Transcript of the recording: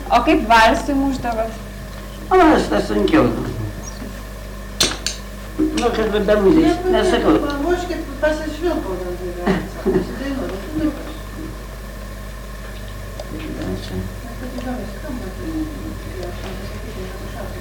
O kaip valsui mušdavot? O, tas sunkiau. Nu, kad be muzikos, nesakau. Pamuškit, pasišvilpau dėl gyvenimo, pasidainuot, šuniukas. Aš kad įdomiai skamba, tai aš man pasakyti, kad aš